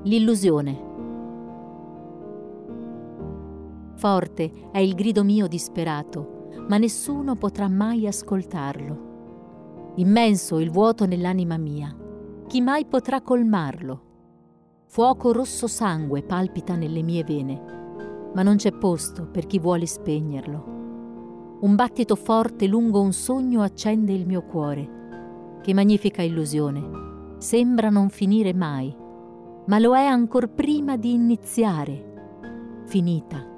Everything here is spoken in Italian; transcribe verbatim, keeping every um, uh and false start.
L'illusione. Forte è il grido mio disperato, ma nessuno potrà mai ascoltarlo. Immenso il vuoto nell'anima mia, chi mai potrà colmarlo? Fuoco rosso sangue palpita nelle mie vene, ma non c'è posto per chi vuole spegnerlo. Un battito forte lungo un sogno accende il mio cuore. Che magnifica illusione, sembra non finire mai, ma lo è ancor prima di iniziare. Finita.